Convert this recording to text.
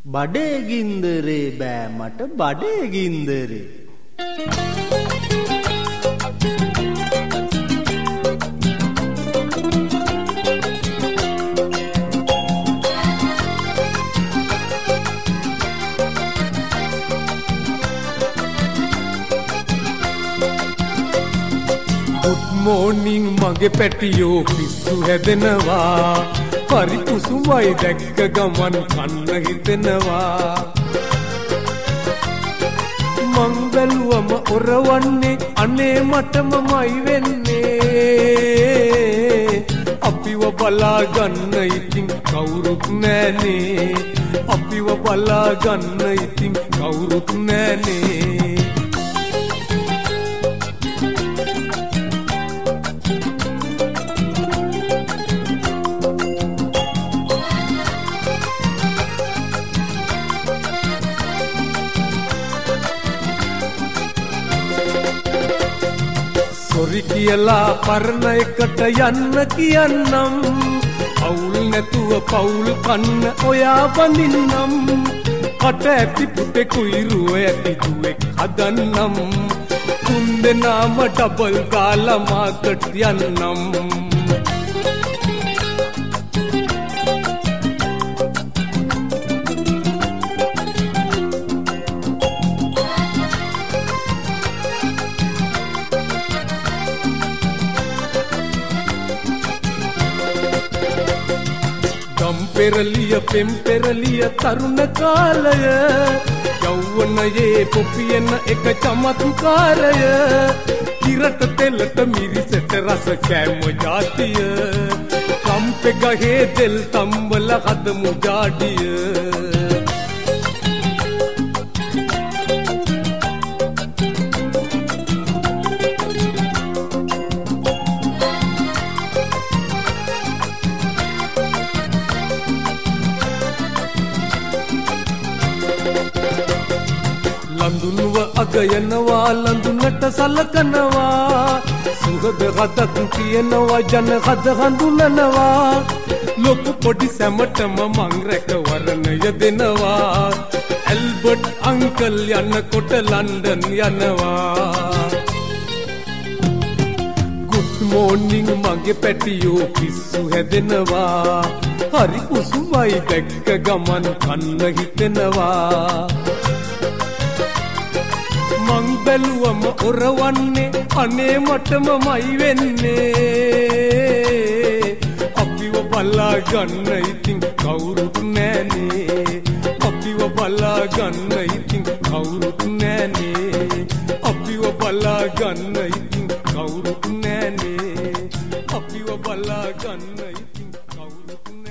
බඩේ ගින්දරේ බෑ මට බඩේ ගින්දරේ මෝනින් මගේ පැටියෝ පිස්සු හැදෙනවා පරි කුසුමයි දැක්ක ගමන් කන්න හිතෙනවා මං බැලුවම ඔරවන්නේ අනේ මටමමයි වෙන්නේ අපිව බලා ගන්න ඉතින් කවුරුත් නෑනේ අපිව බලා ගන්න ඉතින් කවුරුත් නෑනේ සොරි කියලා පරණ එකට යන්න කියන්නම් අවුල් නැතුව පවුල් කන්න ඔයා බඳින්නම් කට ඇති පුතෙකුයි රුව ඇති දුවෙක් හදන්නම් තුන් දෙනාම ඩබල් ගාලා මාකට් යන්නම් පෙරලිය පෙම් පෙරලිය තරුණ කාලය යෞවනයේ පොපියන එක චමත්කාරය කිරට තෙලට මිරිසට රස කෑම ජාතිය කම්පෙ ගහේ දෙල් තම්බල හදමු ජාඩිය ලඳුනුව අගයනවා ලඳුනට සලකනවා සුහද හදක් තියෙනවා ජන හද හඳුනනවා ලොකු පොඩි සැමටම මං රැකවරණය දෙනවා ඇල්බර්ට් අංකල් යනකොට ලන්ඩන් යනවා ගුඩ් මෝර්නිං මගේ පැටියෝ පිස්සු හැදෙනවා හරි කුසුමයි දැක්ක ගමන් කන්න හිතෙනවා මං බැලුවම ඔරවන්නේ අනේ මටමමයි වෙන්නේ අපිව බලා ගන්න ඉතින් කවුරුත් නෑනේ අපිව බලා ගන්න ඉතින් කවුරුත් නෑනේ අපිව බලා ගන්න ඉතින් කවුරුත් නෑනේ අපිව බලා ගන්න ඉතින් කවුරුත්